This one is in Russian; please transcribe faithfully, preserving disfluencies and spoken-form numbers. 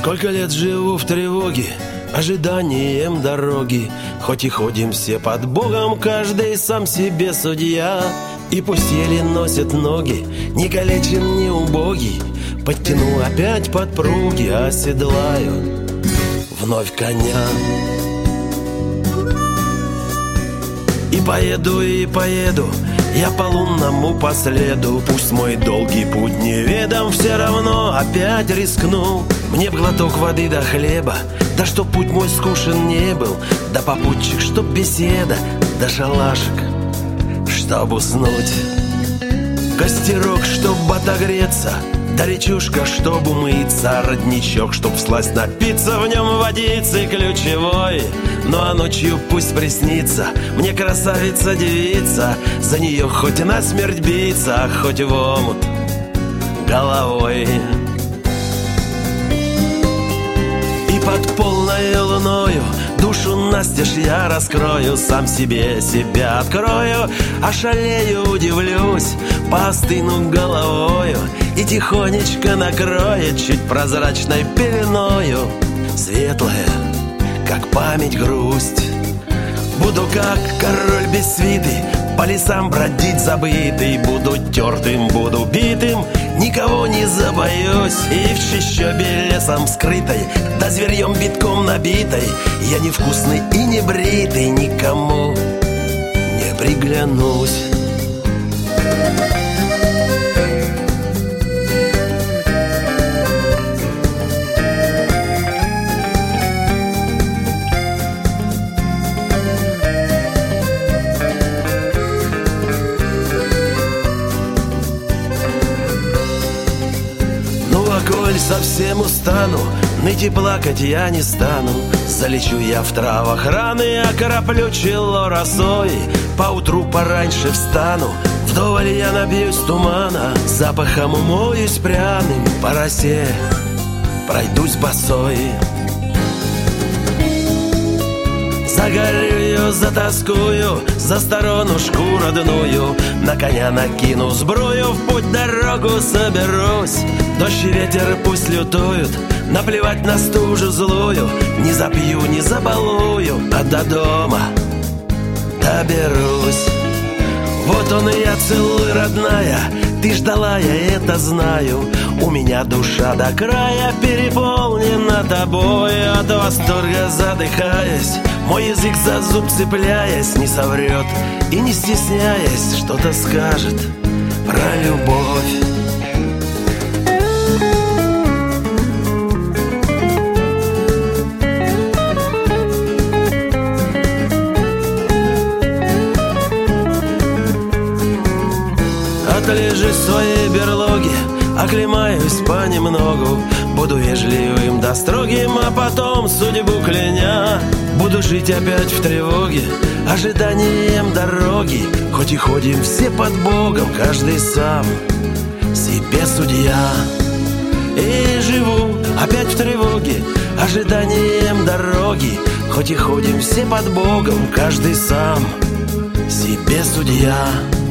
Сколько лет живу в тревоге, ожиданием дороги. Хоть и ходим все под Богом, каждый сам себе судья. И пусть еле носят ноги, не калечен, не убогий, подтяну опять подпруги, оседлаю вновь коня. И поеду, и поеду я по лунному последу. Пусть мой долгий путь неведом, все равно опять рискну. Мне б глоток воды да хлеба, да чтоб путь мой скучен не был, да попутчик, чтоб беседа, да шалашик, чтоб уснуть, костерок, чтоб отогреться, да речушка, чтоб умыться, родничок, чтоб всласть напиться, в нем водицы ключевой. Ну а ночью пусть приснится мне красавица-девица, за нее хоть насмерть биться, а хоть в омут головой. И под полной луною душу настежь я раскрою, сам себе себя открою, ошалею, удивлюсь, поостыну головою и тихонечко накроет чуть прозрачной пеленою. Светлая, как память, грусть. Буду как король без свиты, по лесам бродить забытый. Буду тертым, буду битым, никого не забоюсь. И в чащобе лесом скрытой, да зверьем битком набитой, я невкусный и не бритый, никому не приглянусь. Коль совсем устану, ныть и плакать я не стану. Залечу я в травах раны, окроплю чело росой. Поутру пораньше встану, вдоволь я набьюсь тумана, запахом умоюсь пряным, по росе пройдусь босой. Загорюю, затаскую за сторонушку родную, на коня накину сбрую, в путь дорогу соберусь. Дождь и ветер пусть лютуют, наплевать на стужу злую, не запью, не забалую, а до дома доберусь. Вот он и я, целуй, родная, ты ждала, я это знаю. У меня душа до края переполнена тобой, от восторга задыхаясь, мой язык за зуб цепляясь, не соврет и не стесняясь, что-то скажет про любовь. Отлежи в своей берлоге, оклемаюсь понемногу, буду вежливым да строгим, а потом судьбу кляня. Буду жить опять в тревоге, ожиданием дороги, хоть и ходим все под Богом, каждый сам себе судья. И живу опять в тревоге, ожиданием дороги, хоть и ходим все под Богом, каждый сам себе судья.